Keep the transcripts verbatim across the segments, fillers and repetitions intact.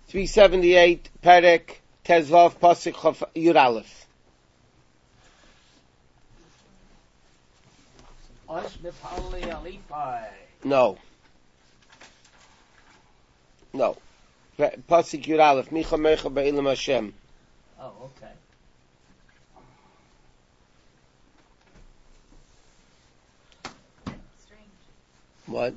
three seventy-eight, Perek, Tezvav, Pasuk, Yud Aleph. No. No. Pasuk Yud Aleph, Micha Mecha Be'ilam Hashem. Oh, okay. What?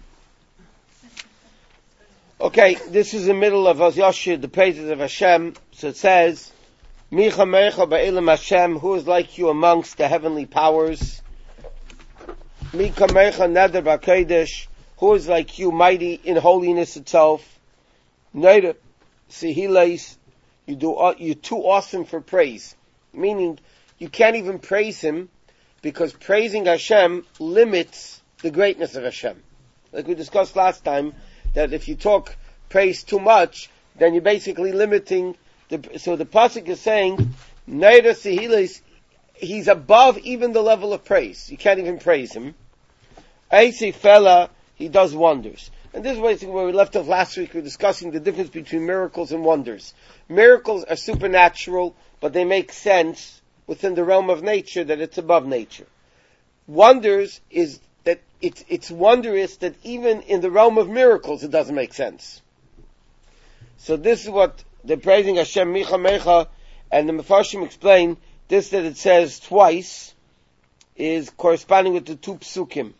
Okay, this is the middle of Oz the praises of Hashem. So it says, Micha Mecha Be'ilam Hashem, who is like you amongst the heavenly powers? Micha Mecha Neder B'Kodesh, who is like you mighty in holiness itself? Neder Sihiles, you do, you're too awesome for praise. Meaning, you can't even praise Him, because praising Hashem limits the greatness of Hashem. Like we discussed last time, that if you talk praise too much, then you're basically limiting the, so the pasuk is saying, Neira Sihilis, he's above even the level of praise. You can't even praise him. Eisi Fela, he does wonders. And this is basically where we left off last week. We were discussing the difference between miracles and wonders. Miracles are supernatural, but they make sense within the realm of nature, that it's above nature. Wonders is that it's, it's wondrous that even in the realm of miracles it doesn't make sense. So this is what they're praising Hashem, Micha Mecha, and the Mefarshim explain this, that it says twice is corresponding with the two psukim.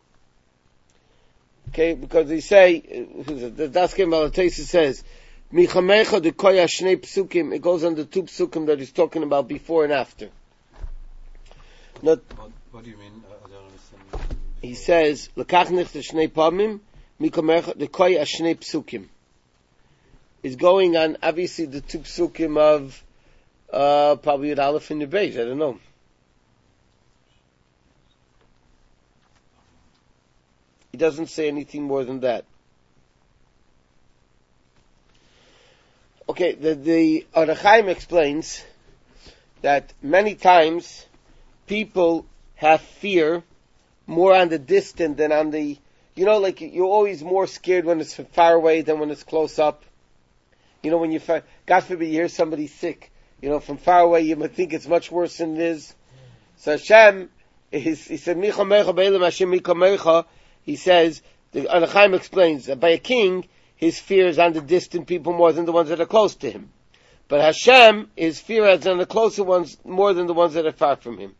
Okay, because they say, the Daskim Balatesa says, Micha Mecha de koya shnei psukim, it goes on the two psukim that he's talking about before and after. Not, what, what do you mean? I don't understand. He says, Lekach nich de shnei pamim, Micha Mecha de koya shnei psukim. Is going on, obviously, the two psukim of, uh, probably Yud Aleph in the Beis, I don't know. He doesn't say anything more than that. Okay, the, the Or HaChaim explains that many times people have fear more on the distant than on the, you know, like you're always more scared when it's far away than when it's close up. You know, when you, God forbid, you hear somebody sick, you know, from far away, you might think it's much worse than it is. So Hashem, he said, Micha Mecha Be'ilam Hashem Micha Mecha, he says, the Or HaChaim explains that by a king, his fear is on the distant people more than the ones that are close to him. But Hashem, his fear is on the closer ones more than the ones that are far from him.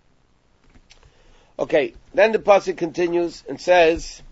Okay, then the pasuk continues and says,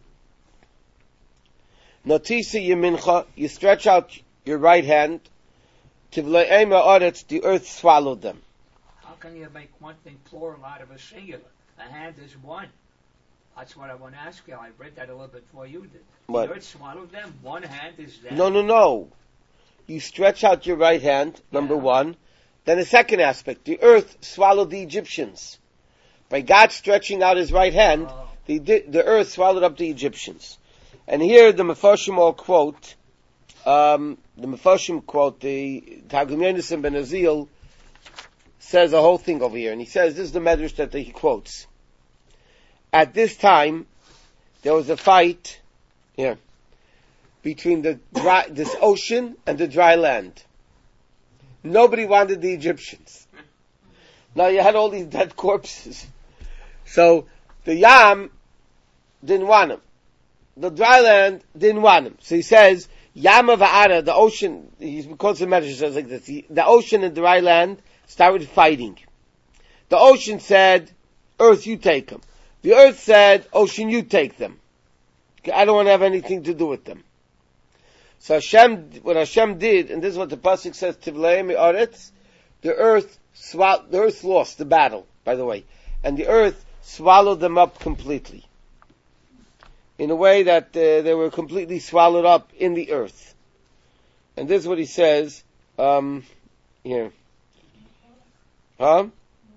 Notisa Yemincha, you stretch out your right hand, Tivle'ema Aretz, the earth swallowed them. How can you make one thing plural out of a singular? The hand is one. That's what I want to ask you. I read that a little bit before you did. What? The earth swallowed them. One hand is them. No, no, no. You stretch out your right hand, number Yeah. one. Then the second aspect, the earth swallowed the Egyptians. By God stretching out his right hand, Oh. the, the earth swallowed up the Egyptians. And here the Mefarshim all quote, um, the Mefarshim quote, the Targum Yonasan ben Azil says a whole thing over here. And he says, this is the medrash that he quotes. At this time, there was a fight here between the dry, this ocean and the dry land. Nobody wanted the Egyptians. Now you had all these dead corpses. So the Yam didn't want them. The dry land didn't want him. So he says, Yama Va'ara, the ocean, he quotes the message, says like this, the, the ocean and the dry land started fighting. The ocean said, earth, you take them. The earth said, ocean, you take them. Okay, I don't want to have anything to do with them. So Hashem, what Hashem did, and this is what the pasuk says, Tivleim Aretz, the earth swallowed, the earth lost the battle, by the way, and the earth swallowed them up completely. In a way that uh, they were completely swallowed up in the earth. And this is what he says, um, here. Huh?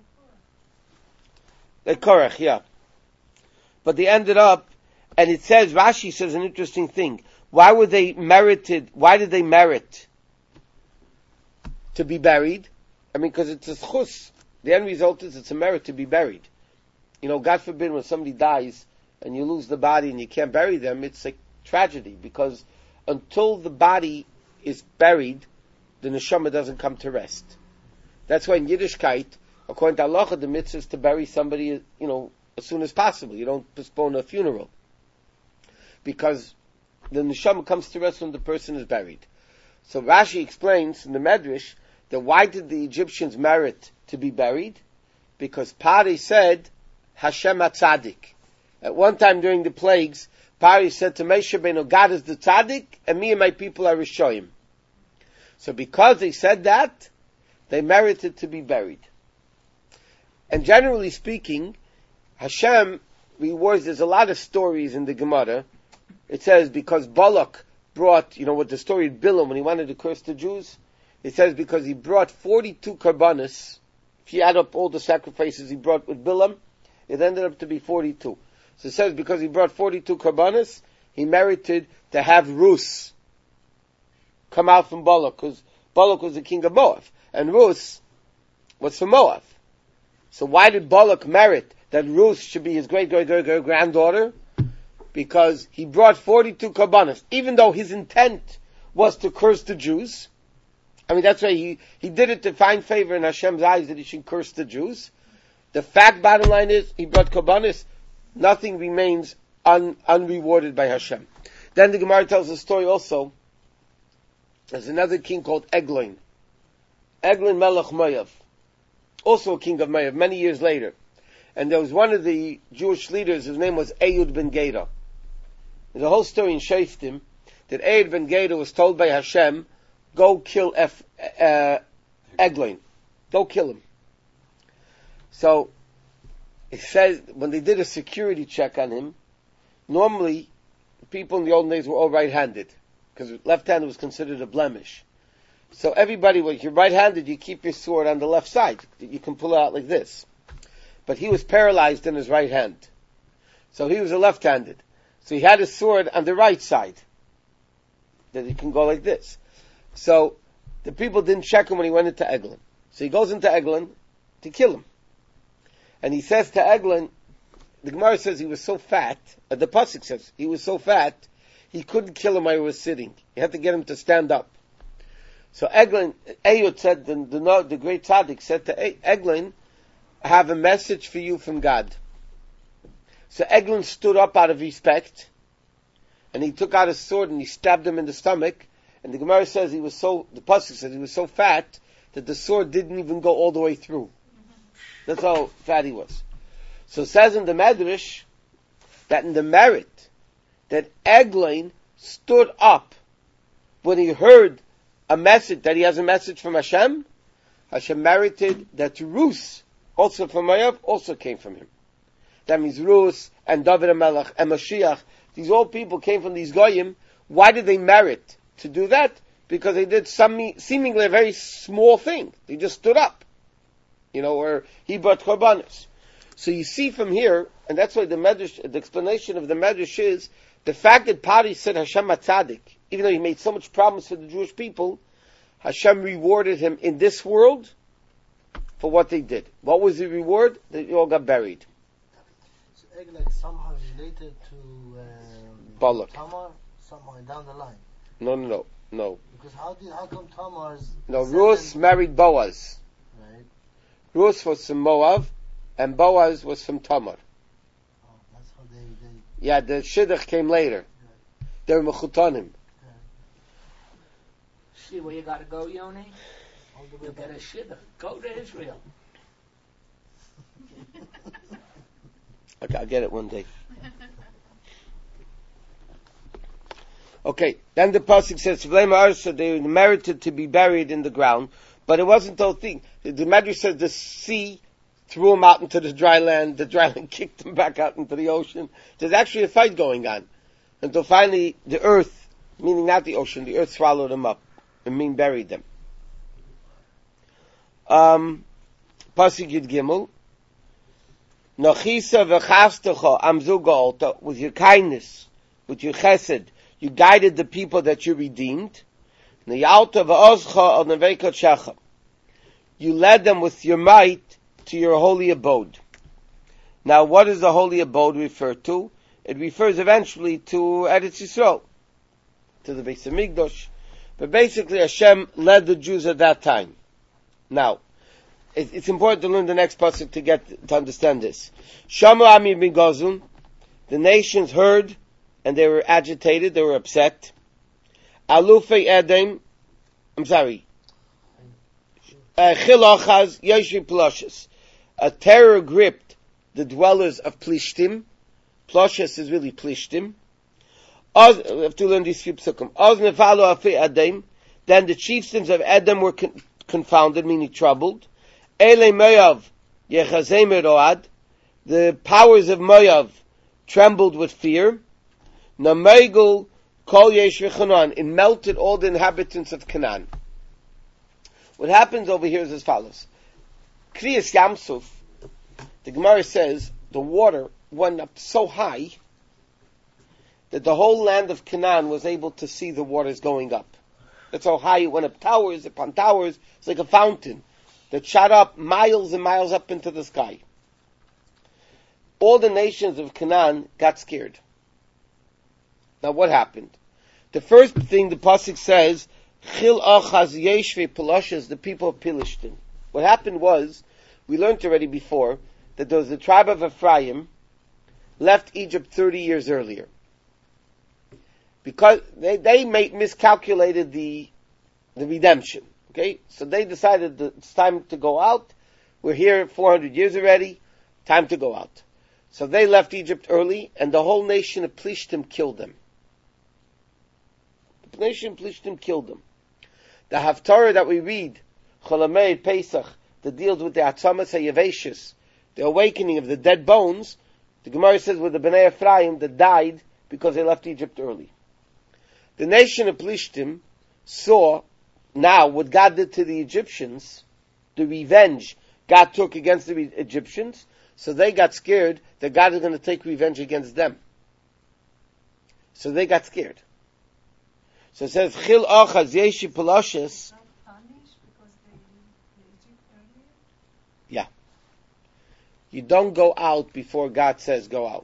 The Korach, yeah. But they ended up, and it says, Rashi says an interesting thing. Why were they merited, why did they merit to be buried? I mean, because it's a schus. The end result is it's a merit to be buried. You know, God forbid when somebody dies, and you lose the body and you can't bury them, it's a tragedy, because until the body is buried, the neshama doesn't come to rest. That's why in Yiddishkeit, according to Allah, the mitzvah is to bury somebody, you know, as soon as possible. You don't postpone a funeral. Because the neshama comes to rest when the person is buried. So Rashi explains in the Medrash that why did the Egyptians merit to be buried? Because Pari said, Hashem HaTzadik. At one time during the plagues, Pari said to Moshe Rabbeinu, God is the Tzaddik, and me and my people are Rishoyim. So because they said that, they merited to be buried. And generally speaking, Hashem rewards, there's a lot of stories in the Gemara. It says because Balak brought, you know what the story of Bilam when he wanted to curse the Jews? It says because he brought forty-two karbanis. If you add up all the sacrifices he brought with Bilam, it ended up to be forty-two. So it says because he brought forty-two karbanis, he merited to have Rus come out from Balak, because Balak was the king of Moab, and Rus was from Moab. So why did Balak merit that Rus should be his great great great great granddaughter? Because he brought forty-two karbanis, even though his intent was to curse the Jews. I mean, that's why he, he did it to find favor in Hashem's eyes that he should curse the Jews. The fact, bottom line is, he brought karbanis, nothing remains un, unrewarded by Hashem. Then the Gemara tells a story also. There's another king called Eglon. Eglon Melech Moav. Also a king of Moav, many years later. And there was one of the Jewish leaders, his name was Ehud ben Geda. There's a whole story in Shoftim that Ehud ben Geda was told by Hashem, go kill F, uh, Eglon. Go kill him. So, it says, when they did a security check on him, normally, people in the olden days were all right-handed, because left-handed was considered a blemish. So everybody, when you're right-handed, you keep your sword on the left side. You can pull it out like this. But he was paralyzed in his right hand. So he was a left-handed. So he had his sword on the right side. That he can go like this. So the people didn't check him when he went into Eglon. So he goes into Eglon to kill him. And he says to Eglon, the Gemara says he was so fat, uh, the Pasuk says, he was so fat, he couldn't kill him while he was sitting. He had to get him to stand up. So Eglon, Ehud said, the, the, the great tzaddik said to Eglon, I have a message for you from God. So Eglon stood up out of respect, and he took out his sword and he stabbed him in the stomach, and the Gemara says he was so, the Pasuk says he was so fat, that the sword didn't even go all the way through. That's how fat he was. So it says in the Medrash, that in the merit, that Eglon stood up when he heard a message, that he has a message from Hashem, Hashem merited that Rus, also from Moav, also came from him. That means Rus and David HaMelech and Mashiach, these all people came from these Goyim. Why did they merit to do that? Because they did some, seemingly a very small thing. They just stood up. You know, where he brought Korbanos. So you see from here, and that's why the Medrash, the explanation of the Medrash is, the fact that Pari said Hashem HaTzadik, even though he made so much problems for the Jewish people, Hashem rewarded him in this world for what they did. What was the reward? They all got buried. So Eglon somehow related to um, Balak. Tamar, somehow down the line. No, no, no, no. Because how did how come Tamar's No, Rus married Boaz. Right. Rus was from Moav, and Boaz was from Tamar. Oh, that's how they, they Yeah, the Shidduch came later. Right. They were Mechutanim. See where you gotta go, Yoni? all the way You back. get a shidduch. Go to Israel. Okay, I'll get it one day. Okay, then the pasuk says, "V'leim ha'arsa," they merited to be buried in the ground, but it wasn't the whole thing. The, the Medrash says the sea threw them out into the dry land. The dry land kicked them back out into the ocean. There's actually a fight going on until finally the earth, meaning not the ocean, the earth swallowed them up and mean buried them. Um, pasuk Yud Gimel. Nachisa v'chastecha amzu ga'olta, with your kindness, with your chesed, you guided the people that you redeemed. Niyalta v'ozcha al nevekot shecha, you led them with your might to your holy abode. Now, what does the holy abode refer to? It refers eventually to Eretz Yisrael, to the Beis Hamikdash. But basically Hashem led the Jews at that time. Now, it, it's important to learn the next pasuk to get, to understand this. Shamu Ami bin Gozun, the nations heard, and they were agitated, they were upset. Alufei Edem, I'm sorry, Chilachaz Yeshi Ploshis. A terror gripped the dwellers of Plishtim. Ploshis is really Plishtim. Oz, we have to learn these few psukim. Oz nefalo afi Edem. Then the chieftains of Edom were con- confounded, meaning troubled. Ele Moav Yechazei Meroad. The powers of Moav trembled with fear. Namegul Kol Yesh v'Chanan. It melted all the inhabitants of Canaan. What happens over here is as follows. Kriyas Yamsuf, the Gemara says, the water went up so high that the whole land of Canaan was able to see the waters going up. That's how high it went up, towers upon towers. It's like a fountain that shot up miles and miles up into the sky. All the nations of Canaan got scared. Now what happened? The first thing the pasuk says, Chil achaz yeshve peloshes, the people of Pilishtim. What happened was, we learned already before, that there was the tribe of Ephraim left Egypt thirty years earlier. Because they, they made, miscalculated the, the redemption. Okay? So they decided that it's time to go out. We're here four hundred years already. Time to go out. So they left Egypt early, and the whole nation of Plishtim killed them. The nation of Plishtim killed them. The Haftarah that we read, Cholamei Pesach, that deals with the Atzamas HaYaveshis, the awakening of the dead bones, the Gemara says with the Bnei Ephraim that died because they left Egypt early. The nation of Plishtim saw now what God did to the Egyptians, the revenge God took against the Egyptians, so they got scared that God is going to take revenge against them. So they got scared. So it says, Chil achaz yeshi peloshes. Yeah. You don't go out before God says go out.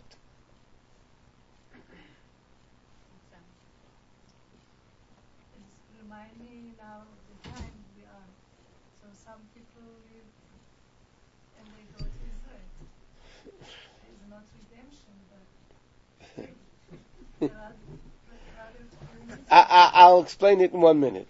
It's reminding me now of the time we are. So some people live and they go to Israel. It's not redemption, but there are I, I, I'll explain it in one minute.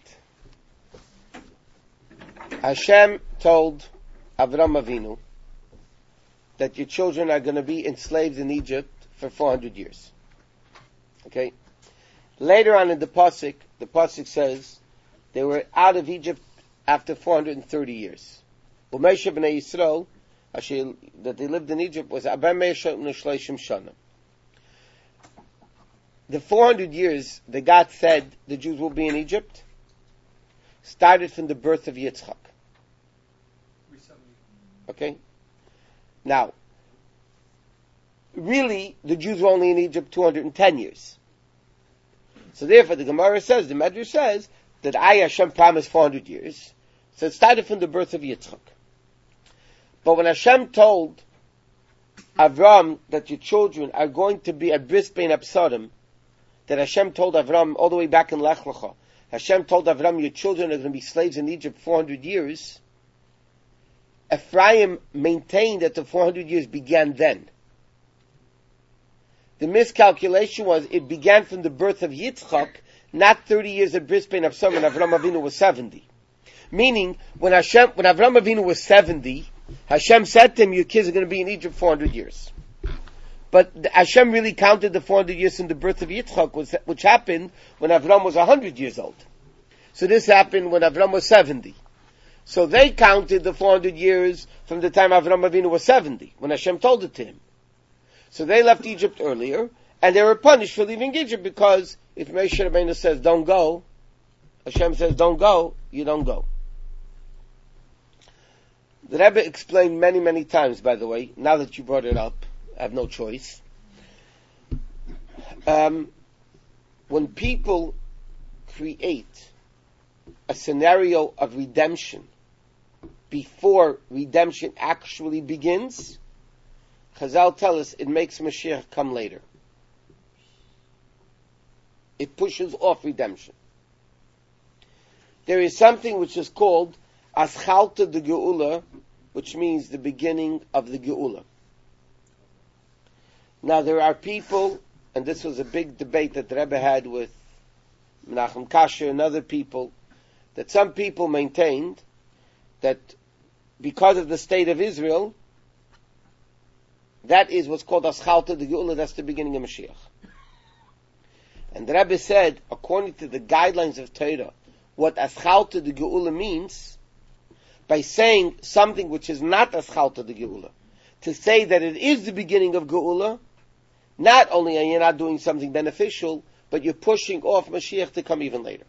Hashem told Avram Avinu that your children are going to be enslaved in Egypt for four hundred years. Okay? Later on in the Pasuk, the Pasuk says they were out of Egypt after four hundred thirty years. Umesha b'nei Yisrael, that they lived in Egypt, was Abba Meisha Shleishim Shana. The four hundred years that God said the Jews will be in Egypt started from the birth of Yitzchak. Okay? Now, really, the Jews were only in Egypt two hundred ten years. So therefore, the Gemara says, the Medrash says, that I, Hashem, promised four hundred years. So it started from the birth of Yitzchak. But when Hashem told Avram that your children are going to be at Bris Bein Absarim, that Hashem told Avram all the way back in Lech Lecha, Hashem told Avram, your children are going to be slaves in Egypt four hundred years. Ephraim maintained that the four hundred years began then. The miscalculation was it began from the birth of Yitzchak, not thirty years at Bris Bein Absarim when Avram Avinu was seventy. Meaning, when Hashem, when Avram Avinu was seventy, Hashem said to him, your kids are going to be in Egypt four hundred years. But Hashem really counted the four hundred years from the birth of Yitzchak, which happened when Avram was one hundred years old. So this happened when Avram was seventy. So they counted the four hundred years from the time Avram Avinu was seventy, when Hashem told it to him. So they left Egypt earlier, and they were punished for leaving Egypt, because if Moshe Rabbeinu says don't go, Hashem says don't go, you don't go. The Rebbe explained many, many times, by the way, now that you brought it up, I have no choice. Um, when people create a scenario of redemption before redemption actually begins, Chazal tell us it makes Mashiach come later. It pushes off redemption. there is something which is called Aschalta de Geula, which means the beginning of the Geula. Now there are people, and this was a big debate that the Rebbe had with Menachem Kasher and other people, that some people maintained that because of the state of Israel, that is what's called Aschalta de Geula, that's the beginning of Mashiach. And the Rebbe said, according to the guidelines of Torah, what Aschalta de Geula means, by saying something which is not Aschalta de Geula, to say that it is the beginning of Geula, not only are you not doing something beneficial, but you're pushing off Mashiach to come even later.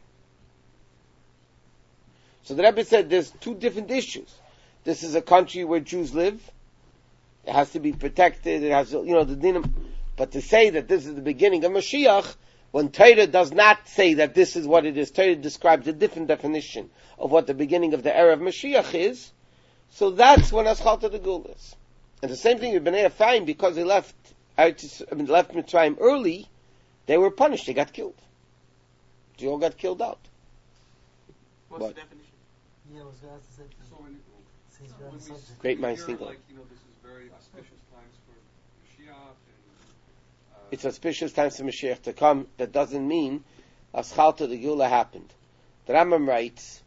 So the Rebbe said there's two different issues. This is a country where Jews live. It has to be protected. It has, you know, the dinam. But to say that this is the beginning of Mashiach, when Torah does not say that this is what it is, Torah describes a different definition of what the beginning of the era of Mashiach is, so that's when Aschalta de Geula is. And the same thing with Bnei Ephraim, because they left, I mean, left Mitzrayim early, they were punished, they got killed. They all got killed out. What's What? the definition? Yeah, I was going to ask the same thing. So when, Since so we're on when the we subject. Great minds hear, think like, alike. you know, this is very auspicious times for Mashiach and uh, It's auspicious times for Mashiach to come. That doesn't mean Aschalta de Geula happened. The Rambam writes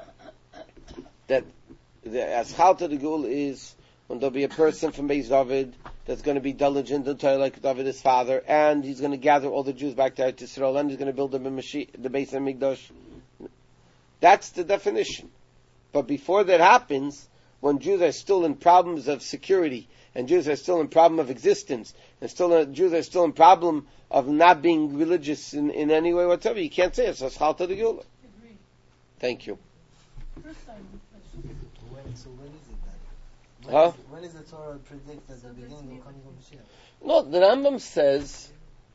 that the Aschalta de Geula is when there'll be a person from Beis David that's going to be diligent in Torah like David his father, and he's going to gather all the Jews back to Eretz Yisrael, and he's going to build them in Mashiach, the Beis Hamikdash. That's the definition. But before that happens, when Jews are still in problems of security, and Jews are still in problem of existence, and still uh, Jews are still in problem of not being religious in, in any way whatsoever, you can't say it's Aschalta de Geula. Agree. Thank you. First time question. When, so when is it then? When, Huh? is, when is the Torah predict that the beginning of coming of Mashiach? No, the Rambam says,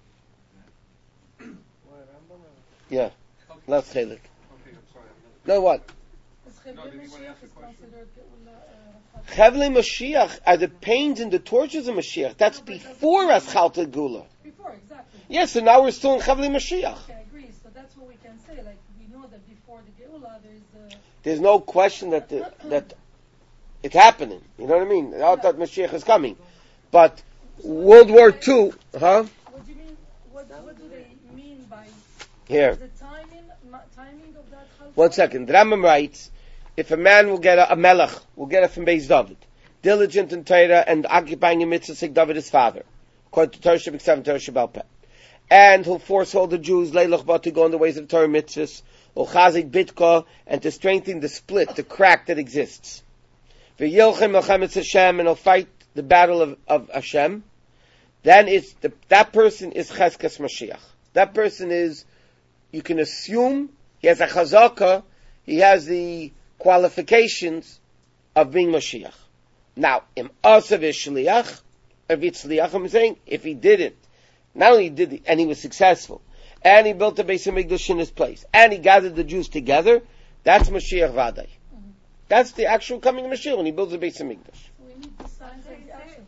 Well, Rambam, uh, yeah, okay. not Chelik. Okay, I'm sorry. I'm No, what? Is No, Chevlei did you wanna Mashiach ask a is question? considered Geula, uh, Chevlei Mashiach are the pains and the tortures of Mashiach. That's before Aschalta de Geula. before, exactly. Yes, so now we're still in Chevlei Mashiach. Okay, I agree. So that's what we can say. Like, we know that before the Geula, there's the... There's no question that the, that it's happening. You know what I mean? Not that Mashiach is coming. But World War Two, huh? What do you mean? What, what do they mean by Here. the timing, ma- timing of that? Halcha? One second. The Rambam writes, if a man will get a, a melech, will get it from Beis David, diligent in Torah and occupying a mitzvah like David his father, according to Torah Shabbat seven, Torah Shabbat Peh, and he'll force all the Jews, Leilach Ba, to go in the ways of Torah mitzvahs, or Chazik Bitka, and to strengthen the split, the crack that exists. V'yilchem Melchemet Hashem, and he'll fight the battle of, of Hashem, then it's the, that person is Cheskas Mashiach. That person is, you can assume, he has a chazaka, he has the qualifications of being Mashiach. Now, im asav shliach, if it's shliach, I'm saying, if he did it, not only did he, and he was successful, and he built a Beis Hamikdash in his place, and he gathered the Jews together, that's Mashiach Vaday. Mm-hmm. That's the actual coming of Mashiach when he builds a Beis Hamikdash. So we need the signs of the action.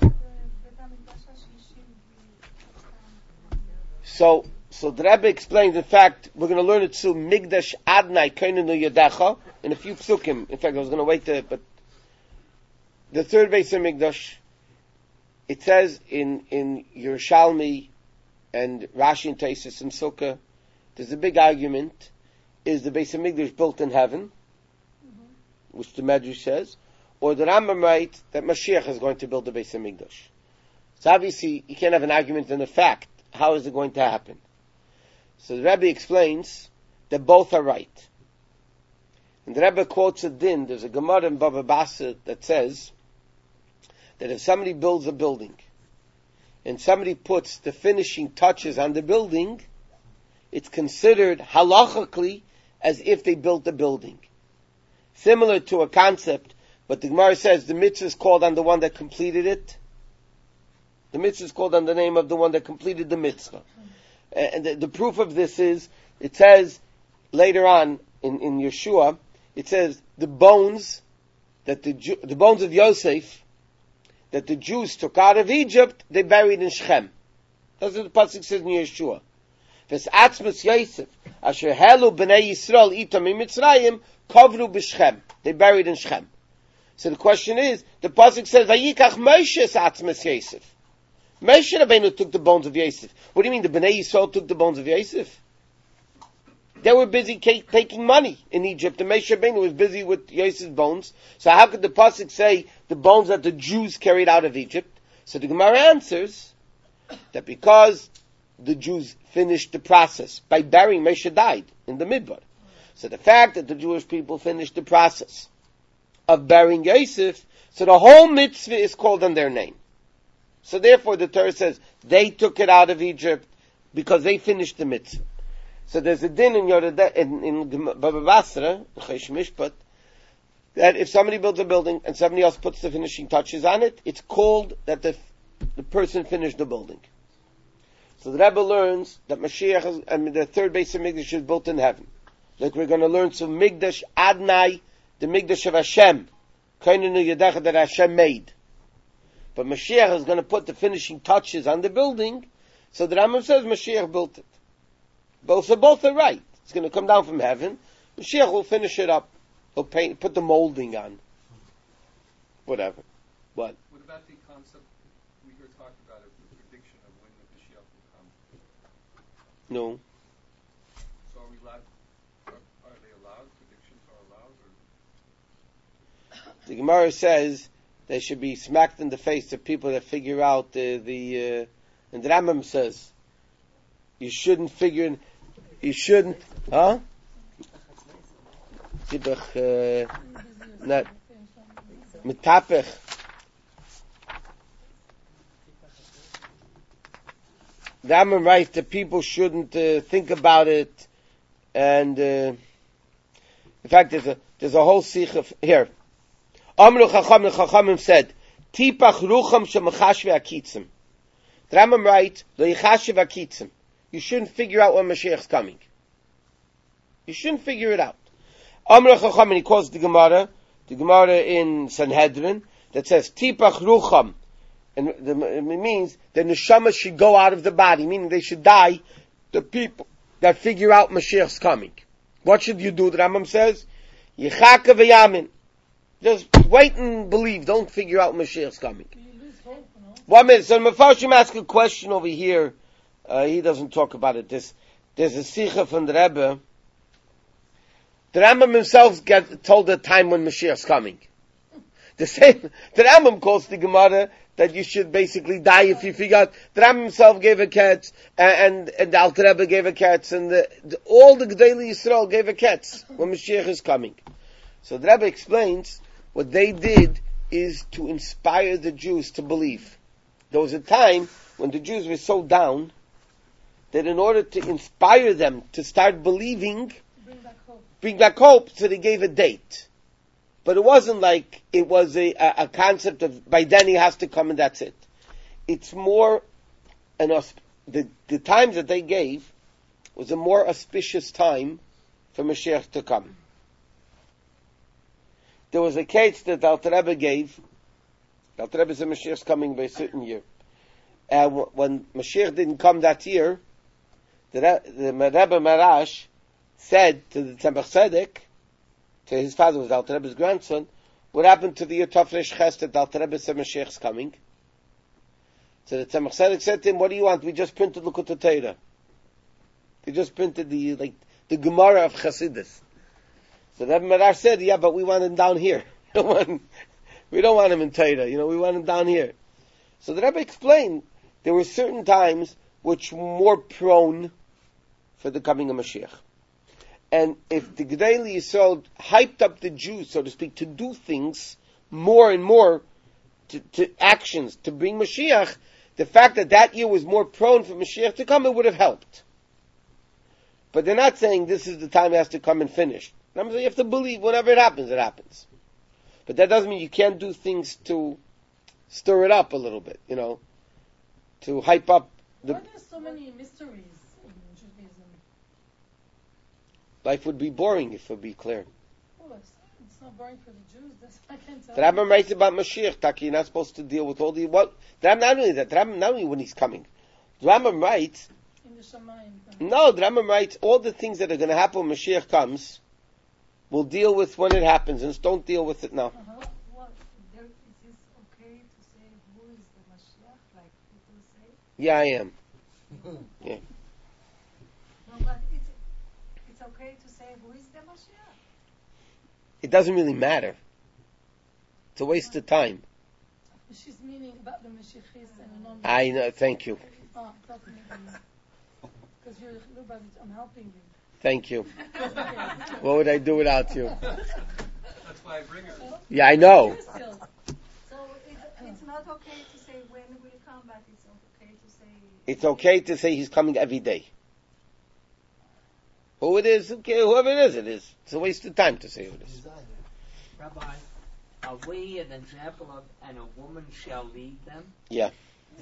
So, so the Rebbe explains, in fact, we're going to learn it soon, Migdash Adnai Kainenu Yadecha, in a few psukim. In fact, I was going to wait there, but the third Beis Hamikdash, it says in, in Yerushalmi and Rashi and Taisus and Sukkah, there's a big argument, is the Beis Hamikdash built in heaven, mm-hmm. which the Medrash says, or the Rambam writes that Mashiach is going to build the Beis Hamikdash. So obviously, you can't have an argument in the fact. How is it going to happen? So the Rebbe explains that both are right. And the Rebbe quotes a din, there's a Gemara in Baba Basra that says that if somebody builds a building and somebody puts the finishing touches on the building, it's considered halachically as if they built the building. Similar to a concept, but the Gemara says the mitzvah is called on the one that completed it. The mitzvah is called on the name of the one that completed the mitzvah. And the, the proof of this is, it says later on in, in Yeshua, it says the bones that the Jew, the bones of Yosef that the Jews took out of Egypt, they buried in Shechem. That's what the pasuk says in Yeshua. Ves atzmas Yosef Asher helu b'nei Yisrael itam Mitzrayim kavru b'Shechem. They buried in Shechem. So the question is, the pasuk says, "Vayikach Moshe atzmas Yosef." Moshe Rabbeinu took the bones of Yosef. What do you mean the Bnei Yisrael took the bones of Yosef? They were busy ca- taking money in Egypt, and Moshe Rabbeinu was busy with Yosef's bones. So how could the pasuk say the bones that the Jews carried out of Egypt? So the Gemara answers that because the Jews finished the process by burying, Moshe died in the Midbar. So the fact that the Jewish people finished the process of burying Yosef, so the whole mitzvah is called on their name. So therefore the Torah says they took it out of Egypt because they finished the mitzvah. So there's a din in Yoredah, in, in Baba Basra, Chesh Mishpat, that if somebody builds a building and somebody else puts the finishing touches on it, it's called that the, the person finished the building. So the Rebbe learns that Mashiach is, I mean, the third base of Mikdash is built in heaven. Like we're going to learn some Mikdash Adnai, the Mikdash of Hashem, Kainenu Yedecha that Hashem made. But Mashiach is going to put the finishing touches on the building, so the Rambam says Mashiach built it. Both, so both are right. It's going to come down from heaven. Mashiach will finish it up. He'll paint, put the molding on. Whatever. What? What about the concept we were talking about of the prediction of when the Mashiach will come? No. So are we allowed? Are, are they allowed? Predictions are allowed? Or? The Gemara says they should be smacked in the face to people that figure out the, the uh, and the Rambam says you shouldn't figure, you shouldn't, huh? Not mitapech. The Rambam writes that people shouldn't uh, think about it, and uh, in fact, there's a there's a whole sikh of here. Amru Chacham the Chachamim said, "Tipach rucham shemachashve akitzim." The Rambam writes, "Leichashev akitzim." You shouldn't figure out when Mashiach's coming. You shouldn't figure it out. Amru Chacham, and he calls the Gemara, the Gemara in Sanhedrin that says, "Tipach rucham," and the, it means the neshama should go out of the body, meaning they should die. The people that figure out Mashiach's coming. What should you do? The Rambam says, "Yichaka v'yamin." Just wait and believe. Don't figure out Mashiach's coming. One minute. So Mefarshim asked a question over here. Uh, he doesn't talk about it. There's, there's a sikha from the Rebbe. The Rambam himself get told the time when Mashiach's coming. The same, the Rambam calls the Gemara that you should basically die if you figure out. The Rambam himself gave a ketz, and, and, and the Alter Rebbe gave a ketz, and the, the, all the G'dei Yisrael gave a ketz when Mashiach is coming. So the Rebbe explains what they did is to inspire the Jews to believe. There was a time when the Jews were so down that in order to inspire them to start believing, Bring back hope. bring back hope, so they gave a date. But it wasn't like it was a, a, a concept of by then he has to come and that's it. It's more an ausp- the, the times that they gave was a more auspicious time for Mashiach to come. There was a case that the Alter Rebbe gave. The Alter Rebbe said Mashiach's coming by a certain year. And w- when Mashiach didn't come that year, the, Re- the Rebbe Marash said to the Tzemach Tzedek, to his father, was the Alter Rebbe's grandson, what happened to the year Tafresh Ches that the Alter Rebbe said Mashiach's coming? So the Tzemach Tzedek said to him, what do you want? We just printed Likutei Torah. They just printed the, like, the Gemara of Chassidus. So the Rebbe Marash said, yeah, but we want him down here. We don't want, we don't want him in Torah, you know, we want him down here. So the Rebbe explained, there were certain times which were more prone for the coming of Mashiach. And if the G'dei Yisrael hyped up the Jews, so to speak, to do things more and more, to, to actions, to bring Mashiach, the fact that that year was more prone for Mashiach to come, it would have helped. But they're not saying this is the time it has to come and finish. I'm saying you have to believe whenever it happens, it happens. But that doesn't mean you can't do things to stir it up a little bit, you know, to hype up the... Why are there so many mysteries in Judaism? Life would be boring if it would be clear. Oh, it's, it's not boring for the Jews. That's, I can't tell. The Rambam writes about Mashiach, Taki, you're not supposed to deal with all the... What? The Rambam, not only that, the Rambam, not only when he's coming. The Rambam writes in the Shamayim. No, the Rambam writes all the things that are going to happen when Mashiach comes, we'll deal with when it happens, and don't deal with it now. Uh-huh. What, what, there, is it okay to say who is the Mashiach, like people say? Yeah, I am. Yeah. No, but it's, it's okay to say who is the Mashiach. It doesn't really matter. It's a waste of time. She's meaning about the Mashiachis and the non I know. Thank you. Oh, that's maybe. Because you're Lubavitch, I'm helping you. Thank you. What would I do without you? That's why I bring her. Yeah, I know. You're still. So it's, it's not okay to say when it will come, but it's okay to say... It's okay to say he's coming every day. Who it is, okay, whoever it is, it is. It's a waste of time to say who it is. Rabbi, are we an example of, and a woman shall lead them? Yeah,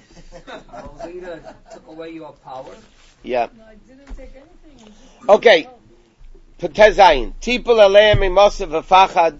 Our leader took away your power. yeah. No, I didn't take anything. I just- Okay. Oh. Petezayin. Tipul aleim imosav v'fachad.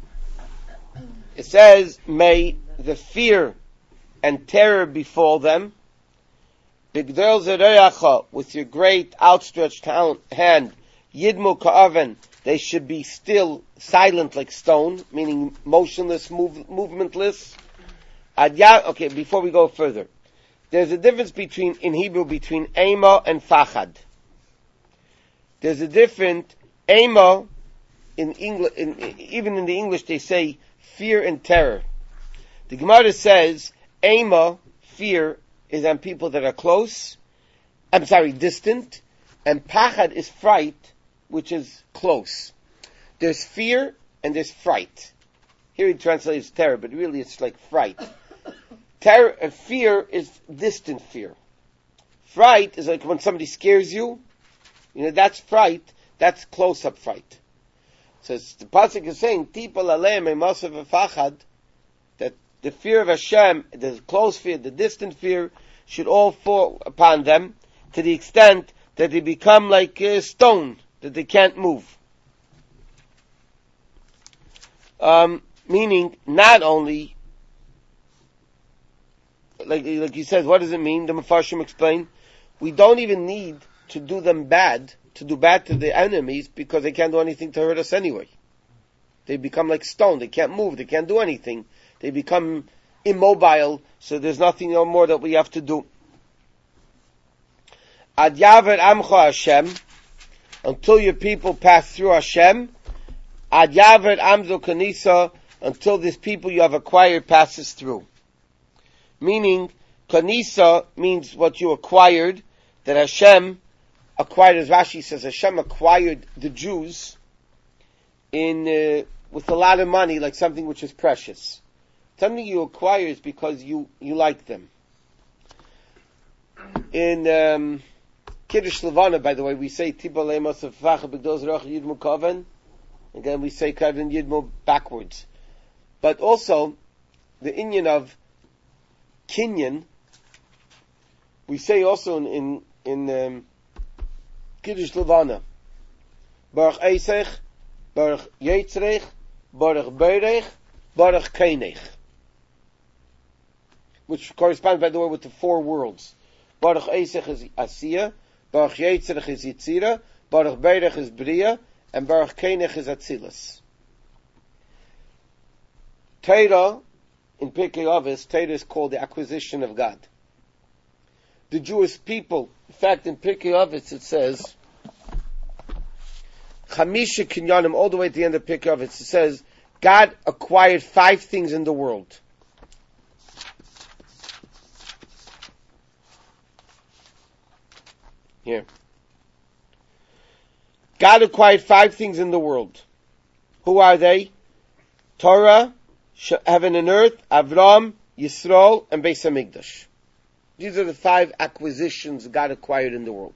It says, may the fear and terror befall them. Bigdel zereyacha, with your great outstretched hand, yidmu ka'aven, they should be still silent like stone, meaning motionless, move, movementless. Adya, okay, before we go further, there's a difference between, in Hebrew, between ema and fachad. There's a different, ema, in English, in, even in the English they say fear and terror. The Gemara says, ema, fear, is on people that are close, I'm sorry, distant, and pachad is fright, which is close. There's fear and there's fright. Here he translates terror, but really it's like fright. Terror, uh, fear is distant fear. Fright is like when somebody scares you. You know, that's fright. That's close-up fright. So it's, the pasuk is saying, "Tipul aleim imosav v'fachad," that the fear of Hashem, the close fear, the distant fear, should all fall upon them to the extent that they become like a stone, that they can't move. Um, meaning, not only, like, like he says, what does it mean? The Mefarshim explain, we don't even need to do them bad, to do bad to the enemies, because they can't do anything to hurt us anyway. They become like stone, they can't move, they can't do anything. They become immobile, so there's nothing no more that we have to do. Ad yaver amcha Hashem, until your people pass through Hashem. Ad yaver amzo kanisa, until this people you have acquired passes through. Meaning, kanisa means what you acquired, that Hashem acquired, as Rashi says, Hashem acquired the Jews in uh, with a lot of money, like something which is precious. Something you acquire is because you, you like them. In um, Kiddush Levana, by the way, we say Tipul aleim imosav v'fachad b'gdol zereyacha yidmu kaven. Again, we say kaven yidmu backwards. But also, the inyan of kinyan, we say also in in, in um, Kiddush Levana, Baruch Eisech, Baruch Yetzrech, Baruch Beirech, Baruch Keinech, which corresponds, by the way, with the four worlds. Baruch Eisech is Asiya, Baruch Yetzrech is Yitzira, Baruch Beirech is Bria, and Baruch Keinech is Atzilus. Torah, in Pirkei Avos, Torah is called the acquisition of God. The Jewish people, in fact, in Pirkei Avos it says, Chamisha Kinyanim, all the way at the end of Pirkei Avos, it says, God acquired five things in the world. Here. God acquired five things in the world. Who are they? Torah, heaven and earth, Avram, Yisrael, and Beis Hamikdash. These are the five acquisitions God acquired in the world.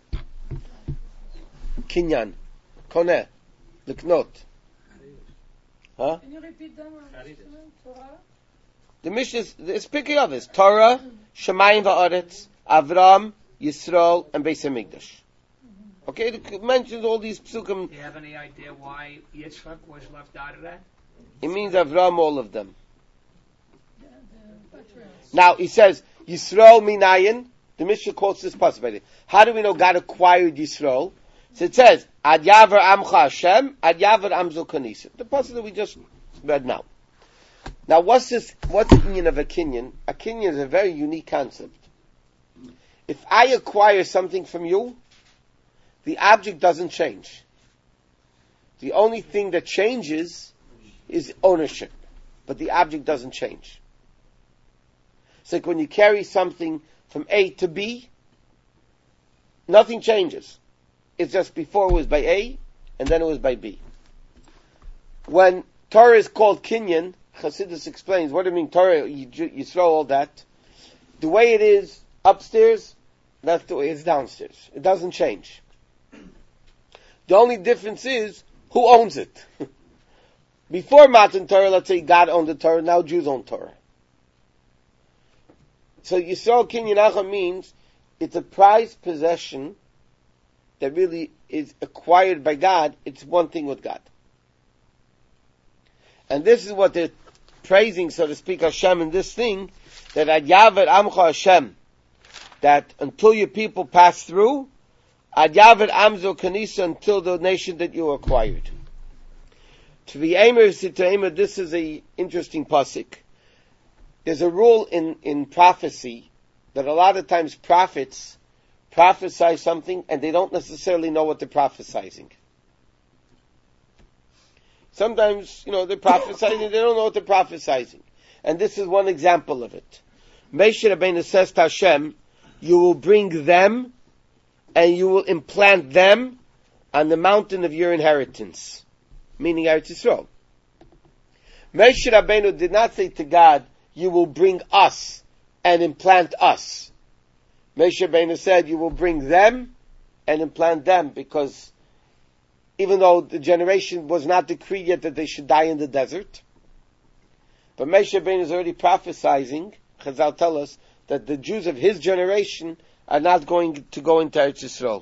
Kinyan, Koneh, Liknot. Huh? Can you repeat them? Torah? The Mishnah is, it's Pirkei Avos. Torah, Shemayim va'aretz, Avram, Yisrael, and Beis Hamikdash. Okay, it mentions all these psukim. Do you have any idea why Yitzchak was left out of that? It means Avram, all of them. The, the patriarchs. Now, he says, Yisrael minayin, the Mishnah quotes this possibility. How do we know God acquired Yisrael? So it says, Ad Yavar Amcha Hashem, Ad Yavar Amzo Kanisa. The passage that we just read now. Now, what's this? What's the meaning of a kinyan? A kinyan is a very unique concept. If I acquire something from you, the object doesn't change. The only thing that changes is ownership, but the object doesn't change. It's like when you carry something from A to B, nothing changes. It's just before it was by A, and then it was by B. When Torah is called kinyan, Chassidus explains, what do you mean Torah, you, you throw all that? The way it is upstairs, that's the way it's downstairs. It doesn't change. The only difference is, who owns it? Before Matan Torah, let's say God owned the Torah, now Jews own Torah. So Yisrael Kinyan Acha means, it's a prized possession that really is acquired by God. It's one thing with God. And this is what they're praising, so to speak, Hashem in this thing, that Ad Yaver Amcha Hashem, that until your people pass through, Ad Yaver Amzo Kanisa, until the nation that you acquired. To be Eimer Sitaimer, this is a interesting pasuk. There's a rule in, in prophecy that a lot of times prophets prophesy something and they don't necessarily know what they're prophesying. Sometimes, you know, they're prophesying and they don't know what they're prophesying. And this is one example of it. Moshe Rabbeinu says to Hashem, you will bring them and you will implant them on the mountain of your inheritance. Meaning Eretz Yisrael. Moshe Rabbeinu did not say to God, you will bring us and implant us. Moshe Rabbeinu said, you will bring them and implant them, because even though the generation was not decreed yet that they should die in the desert, but Moshe Rabbeinu is already prophesying, Chazal tell us, that the Jews of his generation are not going to go into Eretz Yisrael.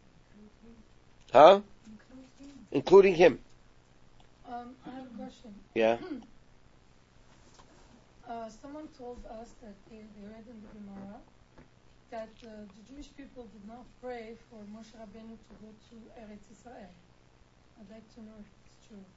Huh? Including him. Um, I have a question. Yeah. Uh, someone told us that they, they read in the Gemara that uh, the Jewish people did not pray for Moshe Rabbeinu to go to Eretz Israel. I'd like to know if it's true.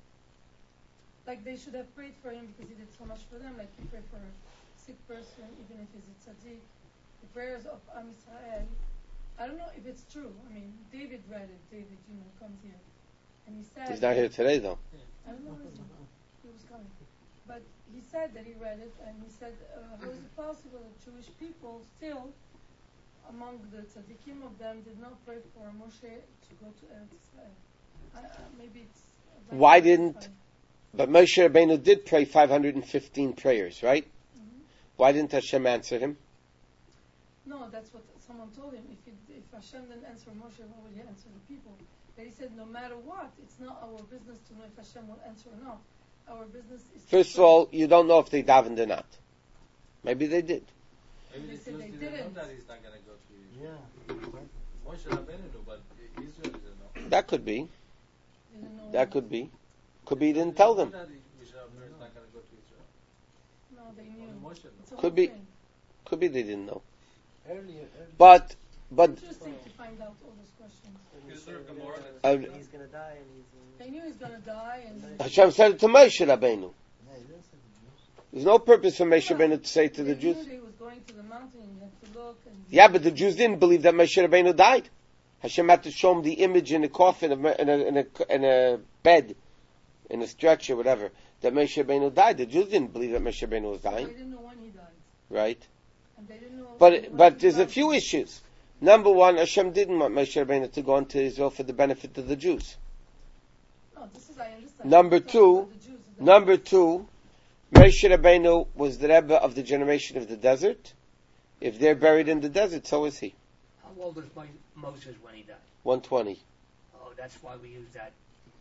Like they should have prayed for him because he did so much for them. Like you pray for a sick person, even if he's a tzaddik. The prayers of Am Israel. I don't know if it's true. I mean, David read it. David, you know, comes here. And he said... He's not here today, though. I don't know his name. He was coming. But he said that he read it, and he said, uh, how is it possible that Jewish people still, among the tzaddikim of them, did not pray for Moshe to go to Eretz Israel? I, uh, maybe it's... Why didn't... But Moshe Rabbeinu did pray five hundred fifteen prayers, right? Mm-hmm. Why didn't Hashem answer him? No, that's what someone told him. If, it, if Hashem didn't answer Moshe, why would he answer the people? But he said, no matter what, it's not our business to know if Hashem will answer or not. Our business is... First of all, you don't know if they davened or not. Maybe they did. Maybe They the said Jews they didn't didn't. know that he's not going to go to Israel. Yeah. Moshe Rabbeinu knew, but Israel didn't know. That could be. They didn't know That could be. Could be he didn't tell them. That Moshe Rabbeinu is not going to go to Israel. No, they knew. Only Moshe knew. It's a Could whole be. thing. Could be they didn't know. Earlier, earlier. But, but, Interesting to find out all those questions. Is there a Gemara uh, that He's gonna die and he's. Uh, They knew he's going to die, and then... Hashem said it to Moshe Rabbeinu. yeah, he didn't say the Jews. There's no purpose for Moshe Rabbeinu to say to the They Jews. knew that he was going to the mountain, and he had to look, and... Yeah, but the Jews didn't believe that Moshe Rabbeinu died. Hashem had to show him the image in a coffin, of, in, a, in, a, in a bed, in a stretcher, whatever, that Moshe Rabbeinu died. The Jews didn't believe that Moshe Rabbeinu was They dying, didn't know when he died. right? And they didn't know... But when but he there's a died. few issues. Number one, Hashem didn't want Moshe Rabbeinu to go into Israel for the benefit of the Jews. No, this is, I understand. Number I'm talking two, about the Jews. Number two, Moshe Rabbeinu was the Rebbe of the generation of the desert. If they're buried in the desert, so is he. How old was Mo- Moses when he died? one twenty. Oh, that's why we use that.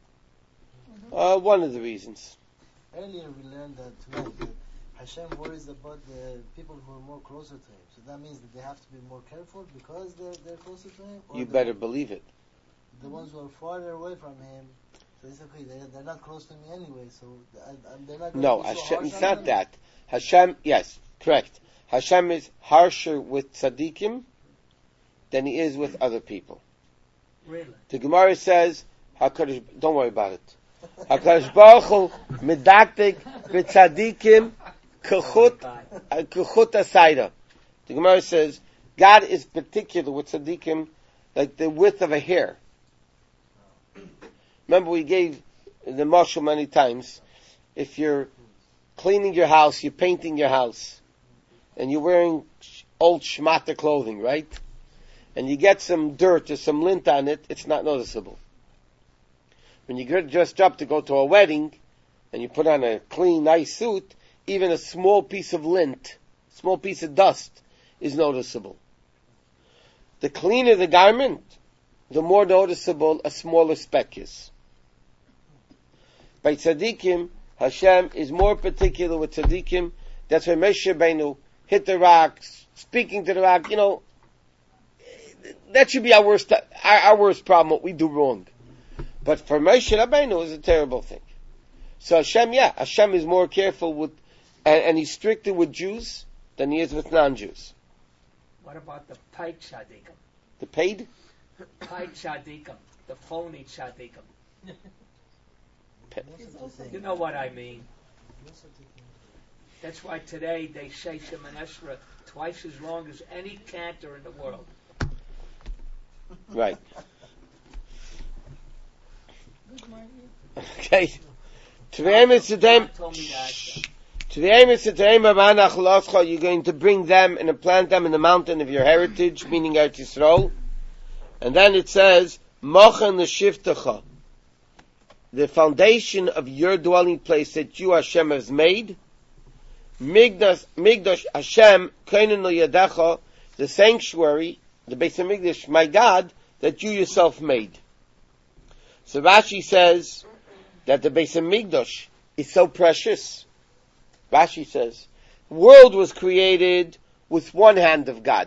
Uh, one of the reasons. Earlier we learned that tonight that Hashem worries about the people who are more closer to Him. So that means that they have to be more careful because they're they're closer to Him. Or You the, better believe it. The ones who are farther away from Him. So it's okay. They, they're not close to me anyway, so I, I'm, they're not. No, be so Hashem, harsh it's on not them. that. Hashem, yes, correct. Hashem is harsher with tzaddikim than he is with other people. Really? The Gemara says, HaKadosh, don't worry about it. HaKadosh Baruch Hu medaktik b'tzaddikim kechut kechut asayda. The Gemara says, God is particular with tzaddikim like the width of a hair. Remember we gave the mashal many times. If you're cleaning your house, you're painting your house, and you're wearing old shmata clothing, right? And you get some dirt or some lint on it, it's not noticeable. When you get dressed up to go to a wedding, and you put on a clean, nice suit, even a small piece of lint, small piece of dust, is noticeable. The cleaner the garment, the more noticeable a smaller speck is. By tzaddikim, Hashem is more particular with tzaddikim. That's why Moshe Rabbeinu hit the rock, speaking to the rock. You know, that should be our worst, our, our worst problem. What we do wrong. But for Moshe Rabbeinu, it's a terrible thing. So Hashem, yeah, Hashem is more careful with, and, and he's stricter with Jews than he is with non-Jews. What about the paid tzaddikim? The paid? Paid tzaddikim, the phony tzaddikim. It's also You know what I mean. That's why today they say Shemoneh Esrei twice as long as any cantor in the world. Right. good morning. Okay. Tveim is God told me that. Tveim is Manach Loscha. You're going to bring them and plant them in the mountain of your heritage, meaning Eretz Yisrael. And then it says, Mochen l'shivtecha. The foundation of your dwelling place that you Hashem has made. Migdash, Migdash Hashem, Keinen Yadecha, the sanctuary, the Beis Hamikdash, my God, that you yourself made. So Rashi says that the Beis Hamikdash is so precious. Rashi says, world was created with one hand of God.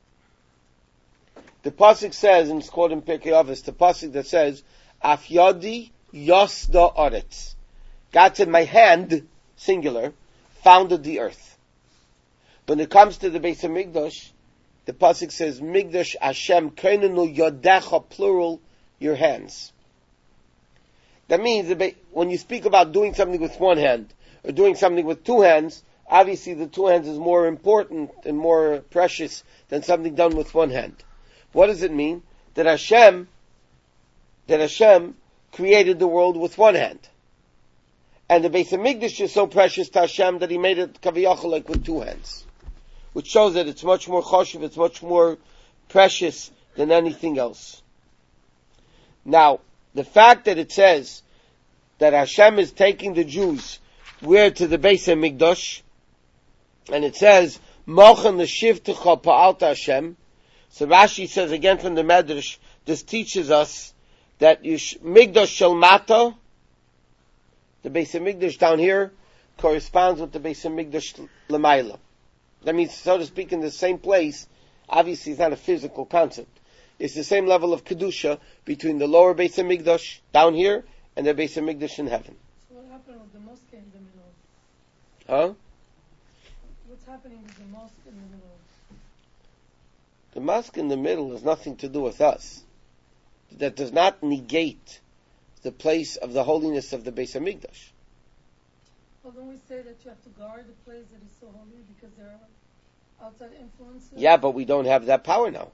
The pasuk says, and it's called in Pirkei Avos, the pasuk that says, Af Yadi Yosda Oretz. God said, my hand, singular, founded the earth. When it comes to the Beis Hamikdash, the pasuk says, Migdash Hashem Keinenu Yodecha, plural, your hands. That means that when you speak about doing something with one hand, or doing something with two hands, obviously the two hands is more important and more precious than something done with one hand. What does it mean? That Hashem, that Hashem created the world with one hand. And the Beis Hamikdash is so precious to Hashem that he made it kaviyachol like with two hands. Which shows that it's much more choshev, it's much more precious than anything else. Now, the fact that it says that Hashem is taking the Jews where to the Beis Hamikdash, and it says, Mochen l'shivtecha pa'alta Hashem. So Rashi says again from the Medrash, this teaches us that Yush, Migdash Shel Mata, the Beis Hamikdash down here, corresponds with the Beis Hamikdash L'mayla. That means, so to speak, in the same place. Obviously, it's not a physical concept. It's the same level of kedusha between the lower Beis Hamikdash down here and the Beis Hamikdash in heaven. So what happened with the mosque in the middle? Huh? What's happening with the mosque in the middle? The mosque in the middle has nothing to do with us. That does not negate the place of the holiness of the Beis Hamikdash. Well, don't we say that you have to guard the place that is so holy because there are outside influences? Yeah, but we don't have that power now.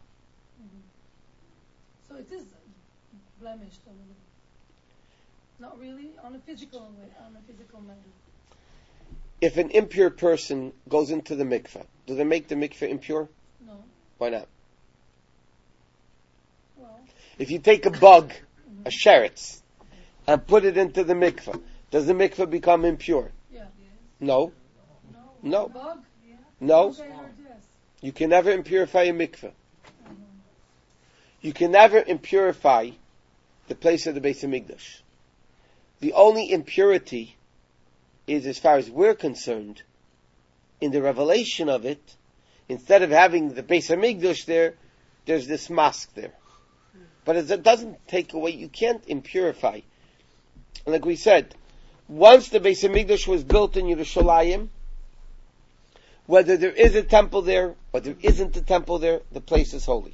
So it is blemished a little. Not really on a physical way, on a physical matter. If an impure person goes into the mikveh, do they make the mikveh impure? No. Why not? Well, If you take a bug, a sheretz, and put it into the mikveh, does the mikveh become impure? yeah. No. No. No. Bug? No. Okay, I heard yes. You can never impurify a mikveh. You can never impurify the place of the Beis Hamikdash. The only impurity is, as far as we're concerned, in the revelation of it. Instead of having the Beis Hamikdash there, there's this mosque there. But it doesn't take away, you can't impurify. And like we said, once the Beis Hamikdash was built in Yerushalayim, whether there is a temple there or there isn't a temple there, the place is holy.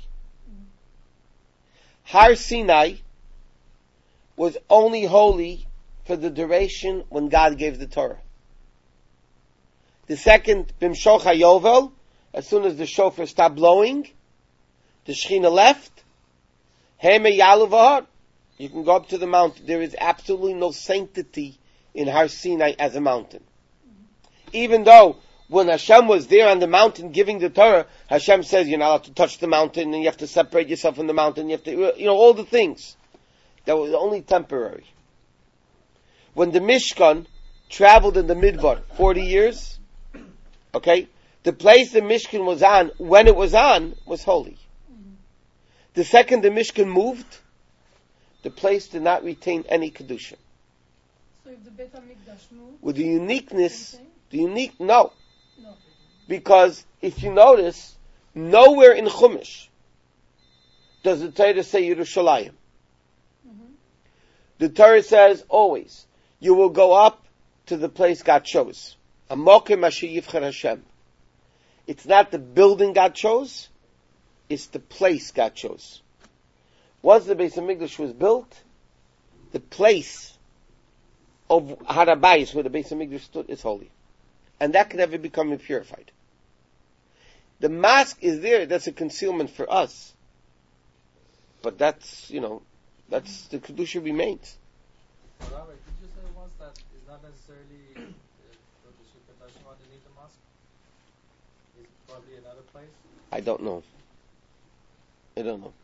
Har Sinai was only holy for the duration when God gave the Torah. The second, Bimshoch HaYovel, as soon as the shofar stopped blowing, the Shekhinah left, Heme Yalu V'Har, you can go up to the mountain. There is absolutely no sanctity in Har Sinai as a mountain. Even though when Hashem was there on the mountain giving the Torah, Hashem says you're not allowed to touch the mountain and you have to separate yourself from the mountain, you have to, you know, all the things. That was only temporary. When the Mishkan traveled in the Midbar forty years, okay, the place the Mishkan was on, when it was on, was holy. The second the Mishkan moved, the place did not retain any Kedusha. So if the Beit HaMikdash moved, with the uniqueness, same thing? the unique, no. No. Because if you notice, nowhere in Chumash does the Torah say Yerushalayim. Mm-hmm. The Torah says always, you will go up to the place God chose. Amokim asher yivcher Hashem. It's not the building God chose, it's the place God chose. Once the Beis Hamikdash was built, the place of Har HaBayis, where the Beis Hamikdash stood, is holy. And that can never become impurified. The mosque is there, that's a concealment for us. But that's, you know, that's, the Kedusha remains. Rabbi, did you say once that it's not necessarily uh, the Sukkot Hashem underneath the mosque? It's probably another place? I don't know. I don't know.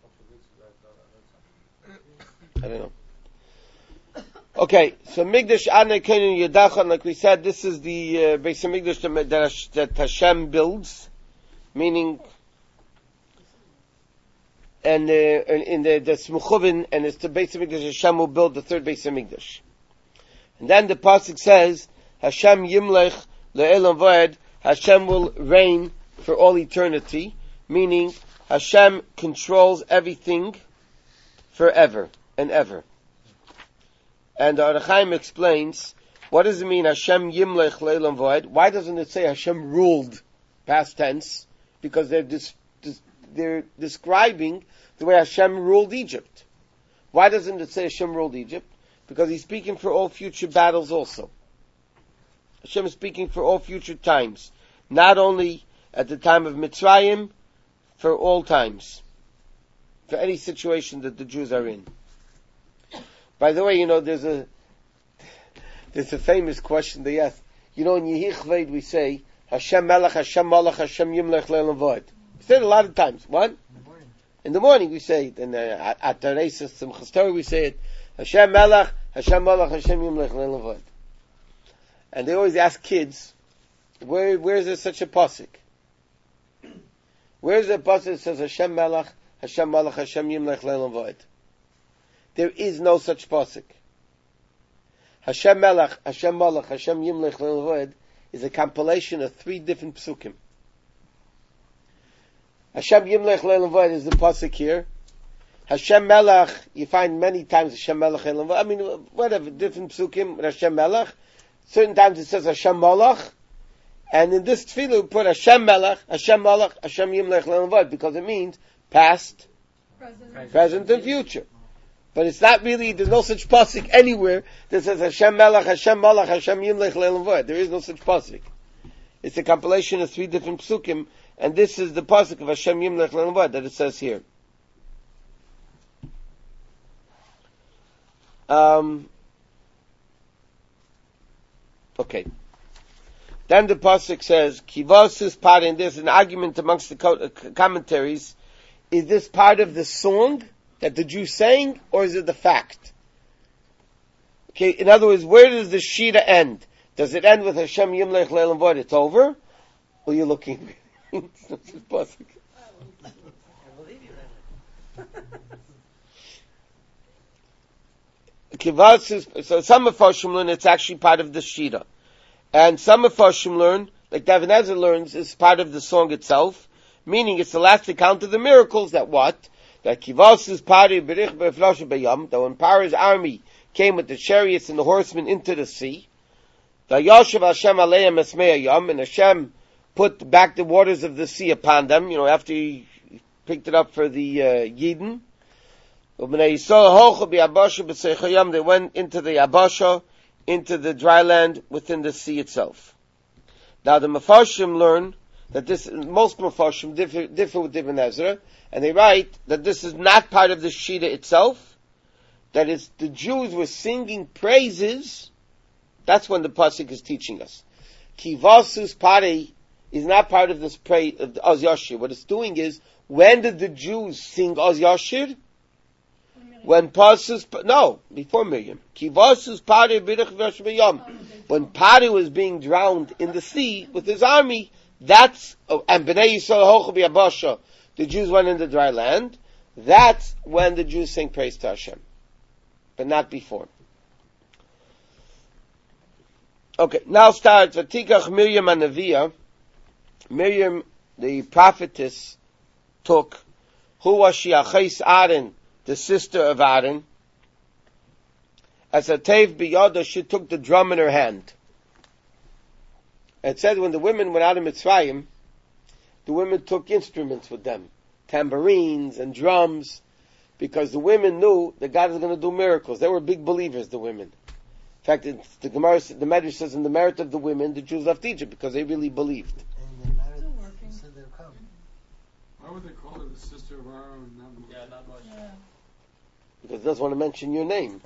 I don't know. Okay, so Migdash Adonai Keinu Yedachon, like we said, this is the uh, Beis Hamikdash that, that Hashem builds, meaning, and uh, in the the Smuchovin, and it's the Beis Hamikdash Hashem will build the third Beis Hamikdash. And then the pasuk says, Hashem Yimlech Le'elam V'ed, Hashem will reign for all eternity, meaning Hashem controls everything forever and ever. And the Or HaChaim explains, what does it mean, Hashem Yimlech Le'elam V'ed? Why doesn't it say Hashem ruled, past tense? Because they're, dis- dis- they're describing the way Hashem ruled Egypt. Why doesn't it say Hashem ruled Egypt? Because he's speaking for all future battles also. Hashem is speaking for all future times. Not only at the time of Mitzrayim, for all times. For any situation that the Jews are in. By the way, you know, there's a there's a famous question they ask. You know, in Yehi Chveid we say, Hashem Melech, Hashem Malach, Hashem Yimlech Le'elam V'ed. We say it a lot of times. What? In the morning, in the morning we say it. And uh, at Teresis, Simchas Torah we say it. Hashem Melech, Hashem Malach, Hashem Yimlech Le'elam V'ed. And they always ask kids, where where is there such a pasuk? Where is there a pasuk that says Hashem Melech, Hashem Malach, Hashem Yimlech Le'elam V'ed? There is no such pasuk. Hashem Melech, Hashem Malach, Hashem Yimlech Le'elam V'ed is a compilation of three different psukim. Hashem Yimlech Le'elam V'ed is the pasuk here. Hashem Melech, you find many times Hashem Melech Le'elam V'ed. I mean, whatever, different psukim with Hashem Melech. Certain times it says Hashem Malach. And in this tefillah we put Hashem Melech, Hashem Malach, Hashem Yimlech Le'elam V'ed because it means past, Present. present and future. But it's not really, there's no such pasuk anywhere that says Hashem Melech, Hashem Malach, Hashem Yimlech Le'elam V'ed. There is no such pasuk. It's a compilation of three different psukim, and this is the pasuk of Hashem Yimlech Le'elam V'ed that it says here. Um, okay. Then the pasuk says, Kivasus part, and there's an argument amongst the co- uh, commentaries, is this part of the song that the Jews sang, or is it the fact? Okay, in other words, where does the Shira end? Does it end with Hashem Yimlech Le'elam V'ed, it's over? Or are you looking? It's not just pasuk. I believe you, Kivasus, so some of Mepharshim learn it's actually part of the Shira. And some of Mepharshim learn, like David Ezer learns, it's part of the song itself, meaning it's the last account of the miracles that what? That Kivasus Pari Berich Beflosh Bayam, that when Paro's army came with the chariots and the horsemen into the sea. Vayoshev Hashem aleim esmei hayam, and Hashem put back the waters of the sea upon them, you know, after he picked it up for the uh, Yidden. They went into the Abasha, into the dry land within the sea itself. Now the Mefarshim learn that this, most Mefarshim differ, differ with Ibn Ezra, and they write that this is not part of the Shita itself, that it's the Jews were singing praises. That's when the Pasuk is teaching us. Kivasus Pari is not part of this praise of the Oz Yashir. What it's doing is, when did the Jews sing Oz Yashir? When Pasus, no, before Miriam. Kivasus Pari b'dich v'yashmiyam. When Pari was being drowned in the sea with his army, that's, oh, and Bnei Yisrael hochu b'yabasha, the Jews went in the dry land. That's when the Jews sing praise to Hashem. But not before. Okay, now starts, Vatikach Miriam Anaviyah. Miriam, the prophetess, took, who was she, Achais Aaron, the sister of Aaron. As a tev biyada, she took the drum in her hand. It said when the women went out of Mitzrayim, the women took instruments with them, tambourines and drums, because the women knew that God was going to do miracles. They were big believers, the women. In fact, it's the Gemara, the Medrash says, in the merit of the women, the Jews left Egypt because they really believed. And they married, they said they'll come. Why would they call her the sister of Aaron? Not Moshe? Yeah, not much. Yeah. Because it doesn't want to mention your name.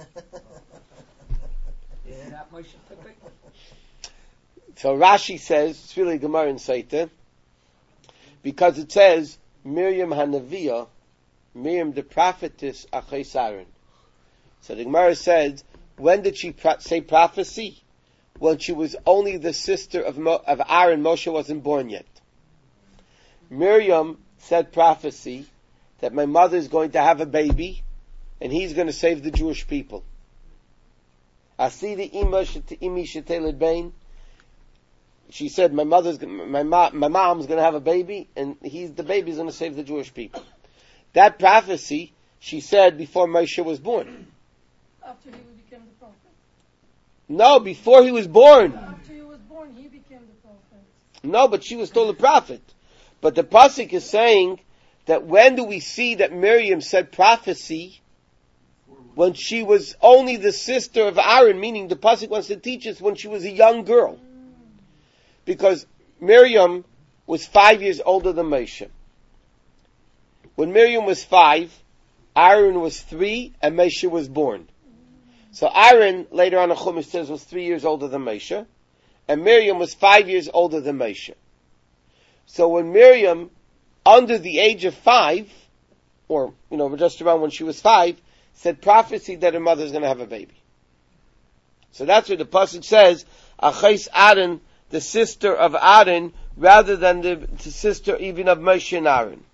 Yeah, that Moshe Pippin. So Rashi says, it's really Gemara in Saita, because it says, Miriam Hanaviyah, Miriam the prophetess, Achais Aaron. So the Gemara says, when did she pro- say prophecy? When she was only the sister of, Mo- of Aaron, Moshe wasn't born yet. Miriam said prophecy that my mother is going to have a baby and he's going to save the Jewish people. Asidi ima imi sheteled bain. She said, my mother's, my mom, my mom's going to have a baby and he's, the baby's going to save the Jewish people. That prophecy, she said before Moshe was born. After he became the prophet. No, before he was born. After he was born, he became the prophet. No, but she was still a prophet. But the pasuk is saying that when do we see that Miriam said prophecy? When she was only the sister of Aaron, meaning the pasuk wants to teach us when she was a young girl. Because Miriam was five years older than Moshe. When Miriam was five, Aaron was three, and Moshe was born. So Aaron, later on the Chumash says, was three years older than Moshe, and Miriam was five years older than Moshe. So when Miriam, under the age of five, or, you know, just around when she was five, said prophecy that her mother's going to have a baby. So that's what the pasuk says, Achais Aaron, the sister of Aaron, rather than the, the sister even of Moshe and Aaron.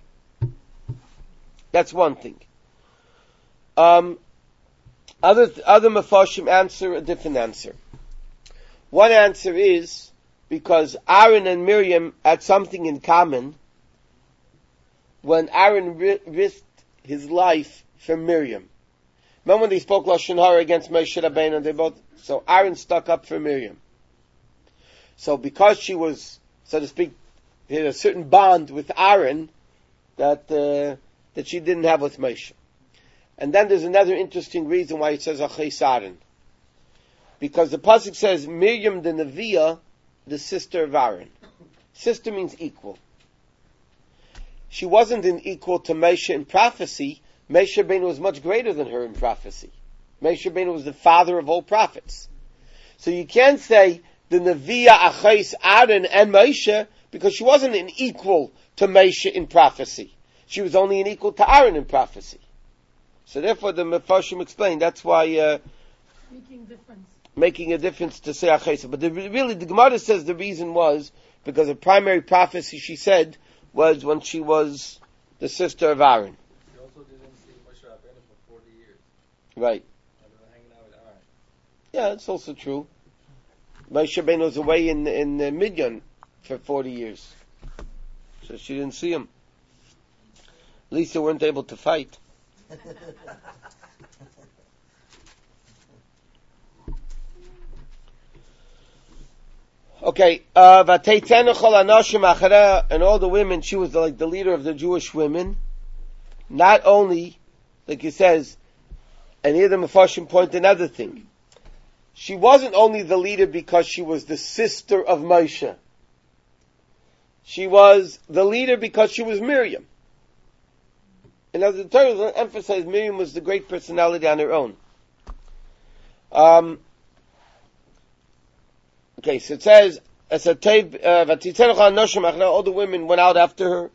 That's one thing. Um, other other Mefarshim answer a different answer. One answer is because Aaron and Miriam had something in common. When Aaron ri- risked his life for Miriam, remember when they spoke Lashon Hara against Moshe Rabbeinu? They both so Aaron stuck up for Miriam. So because she was, so to speak, had a certain bond with Aaron that uh, that she didn't have with Moshe. And then there's another interesting reason why it says Achais Aaron. Because the pasuk says Miriam the Neviah, the sister of Aaron. Sister means equal. She wasn't an equal to Moshe in prophecy. Moshe Rabbeinu was much greater than her in prophecy. Moshe Rabbeinu was the father of all prophets. So you can't say the Neviah Achais Aaron and Moshe because she wasn't an equal to Moshe in prophecy. She was only an equal to Aaron in prophecy. So therefore the Mefarshim explained that's why uh, Making difference. making a difference to say Achais. But the, really the Gemara says the reason was because the primary prophecy she said was when she was the sister of Aaron. She also didn't see Moshe Rabbeinu for forty years. Right. And they were hanging out with Aaron. Yeah, that's also true. Moshe Rabbeinu was away in in uh, Midian for forty years, so she didn't see him. At least they weren't able to fight. Okay, uh, "Vateitenu chol hanoshim achareh," and all the women, she was like the leader of the Jewish women. Not only, like he says, and here the Mefarshim point another thing. She wasn't only the leader because she was the sister of Moshe. She was the leader because she was Miriam. And as the Torah emphasized, Miriam was the great personality on her own. Um, okay, so it says, all the women went out after her.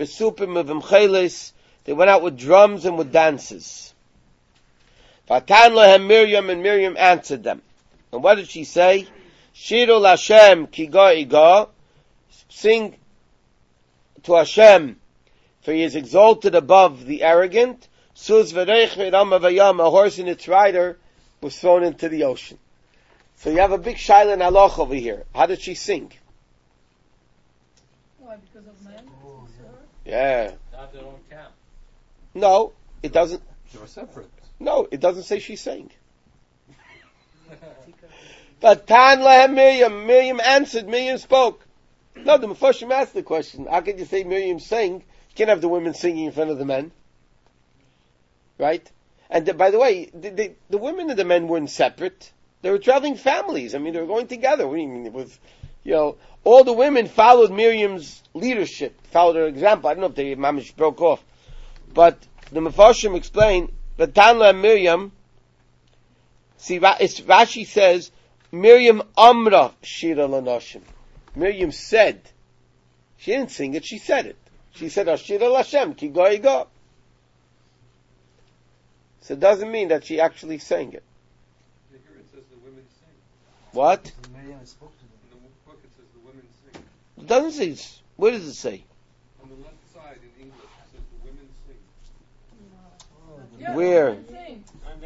They went out with drums and with dances. Fatan lahem Miriam, and Miriam answered them. And what did she say? Shiru Hashem ki iga, sing to Hashem, for he is exalted above the arrogant. Suz v'reich v'ram avayam, a horse and its rider was thrown into the ocean. So you have a big shaila and halacha over here. How did she sing? Why? Because of men? Yeah. They have their own camp. No, it doesn't. They were separate. No, it doesn't say she sang. But Tan lahem Miriam, Miriam answered, Miriam spoke. No, the Mefarshim asked the question. How can you say Miriam sang? You can't have the women singing in front of the men. Right? And the, by the way, the, the, the women and the men weren't separate. They were traveling families. I mean, they were going together. What do you mean? It was, you know, all the women followed Miriam's leadership, followed her example. I don't know if they mamish broke off. But the Mefarshim explain, that Tanla and Miriam, see, it's, Rashi says, Miriam Amra Shira Lanoshim. Miriam said. She didn't sing it, she said it. She said, Ashira Lashem, ki go go. So it doesn't mean that she actually sang it. Here it says the women sing. What? Miriam spoke to them. In the book it says the women sing. It doesn't say, where does it say? On the left side in English it says the women sing. Yeah, Where? sing.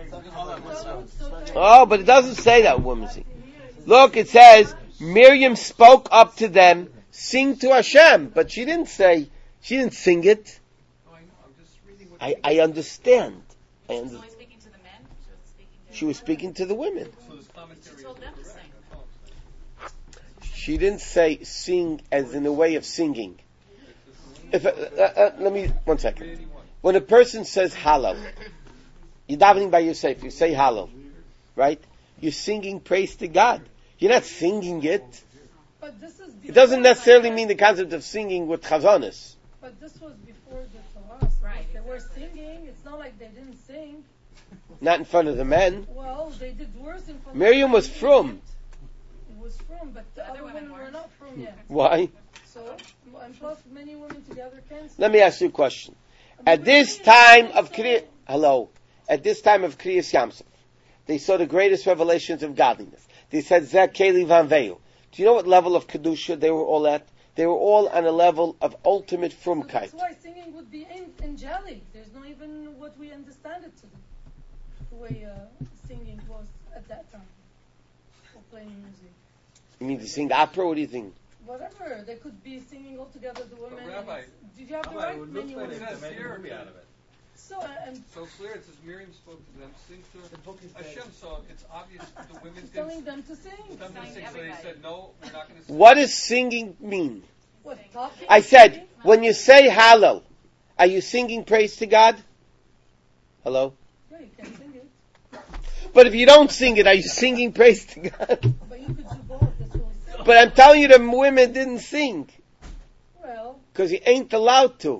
Oh, but it doesn't say that woman sing. Look, it says, Miriam spoke up to them, sing to Hashem, but she didn't say, she didn't sing it. Oh, I know. I'm just reading what I, I understand. I She was under- only speaking to the men. She wasn't speaking to She was speaking to the women. So this commentary She told is them to incorrect. sing. That's all I'm saying. She didn't say sing as in a way of singing. If uh, uh, uh, let me one second. When a person says Hallel, you're davening by yourself. You say Hallel, right? You're singing praise to God. You're not singing it. But this is It doesn't before- necessarily mean the concept of singing with chazanis. But this was before the Torah. So Right, They were exactly. singing. It's not like they didn't sing. Not in front of the men. Well, they did worse in front Miriam of was the frum. It was from, but the, The other other women women were weren't. not from yet. Why? So, and plus, many women together can sing. Let me ask you a question. I mean, At but this singing time is of also- Kriya, hello, at this time of Kriyas Yamsuf, they saw the greatest revelations of godliness. They said, Zeh Keli Van Veyu. Do you know what level of Kedusha they were all at? They were all on a level of ultimate So frumkeit. that's why singing would be an- angelic. There's not even what we understand it to be. The way uh, singing was at that time. For playing music. You mean to sing opera? What do you think? Whatever. They could be singing all together, the women. and Rabbi- it's- Did you have the Rabbi, it right? would look Many like women. they says made a here- movie out of it. So, uh, and So clear it says Miriam spoke to them, sing to The book is dead. Hashem, so it's obvious that the women he's didn't telling them to sing. them to Saying sing, so they everybody. said, no, we're not going to sing. What does singing mean? What, talking? I said, singing? when you say Hallel, are you singing praise to God? Hello? Yeah, you can sing it. But if you don't sing it, are you singing praise to God? But you could do both. That's what we said. But I'm telling you, the women didn't sing. Well, Because you ain't allowed to.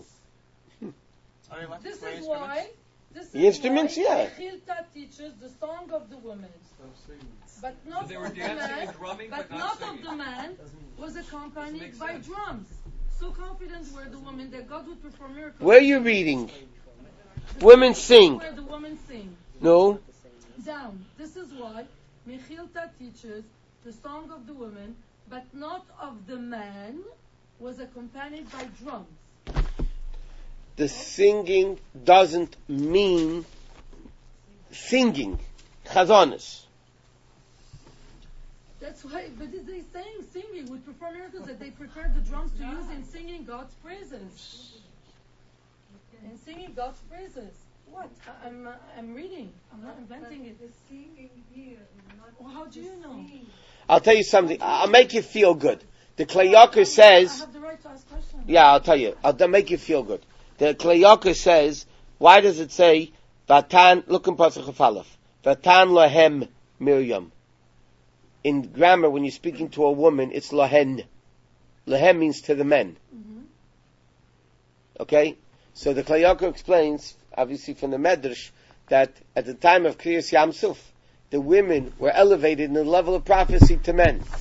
this is why. This The is instruments, why yeah. Mechilta teaches the song of the women, but So not they were of the dancing man. and drumming, But but not not of singing. the man was accompanied makes by sense. drums. So confident were the women that God would perform miracles. Where are you reading? Women sing. Where the women sing. No? Down. This is why Mechilta teaches the song of the women, but not of the man, was accompanied by drums. The singing doesn't mean singing. Chazanis. That's why, but is they saying singing would perform miracles that they prepared the drums to use in singing God's praises. In singing God's praises. What? I, I'm uh, I'm reading. I'm not inventing it. The singing here is not Well, how do the you know? singing. I'll tell you something. I'll make you feel good. The Klei Yakar I says, have the right to ask questions. yeah, I'll tell you. I'll they'll make you feel good. The Klei Yakar says, why does it say, Vatan, look in Pasuk Chafalef, Vatan lahem Miriam. In grammar, when you're speaking to a woman, it's lahen. Lahem means to the men. Mm-hmm. Okay? So the Klei Yakar explains, obviously from the Medrash, that at the time of Kriyas Yam Suf, the women were elevated in the level of prophecy to men.